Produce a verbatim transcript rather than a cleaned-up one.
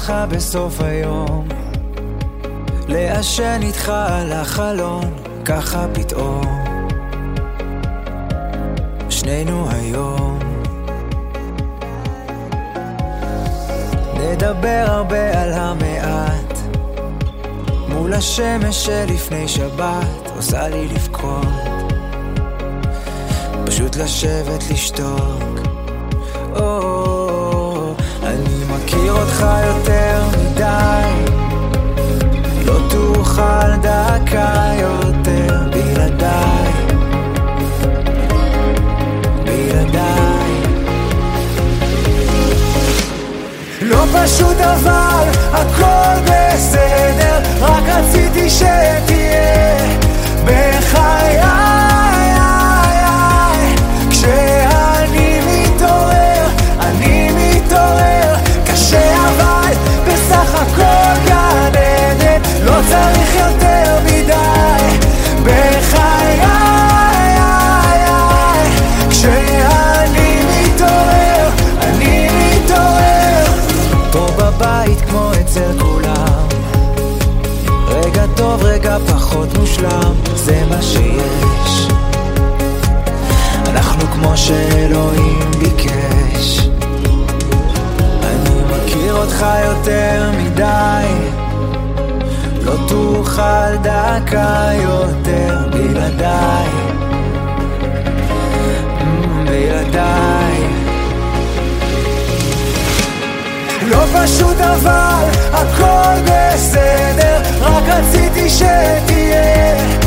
אותך בסוף היום, לעשן איתך על החלון, ככה פתאום שנינו היום. נדבר הרבה על המעט מול השמש שלפני שבת עושה לי לבכות, פשוט לשבת לשתוק. או, אני מכיר אותך יותר מדי, לא תוכל דקה יותר בלעדיי, בלעדיי. לא פשוט אבל הכל בסדר, רק רציתי שתהיה בחיי. כשאני מתעורר, אני מתעורר קשה אבל בסך הכל גן עדן, לא צריך יותר מדי בחיי. כשאני מתעורר, אני מתעורר פה בבית כמו אצל כולם, רגע טוב רגע פחות מושלם, זה מה שיש, אנחנו כמו שאלוהים ביקש. אני מכיר אותך יותר מדי, לא תוכל דקה יותר בלעדיי, בלעדיי. לא פשוט אבל הכל בסדר, רק רציתי שתהיה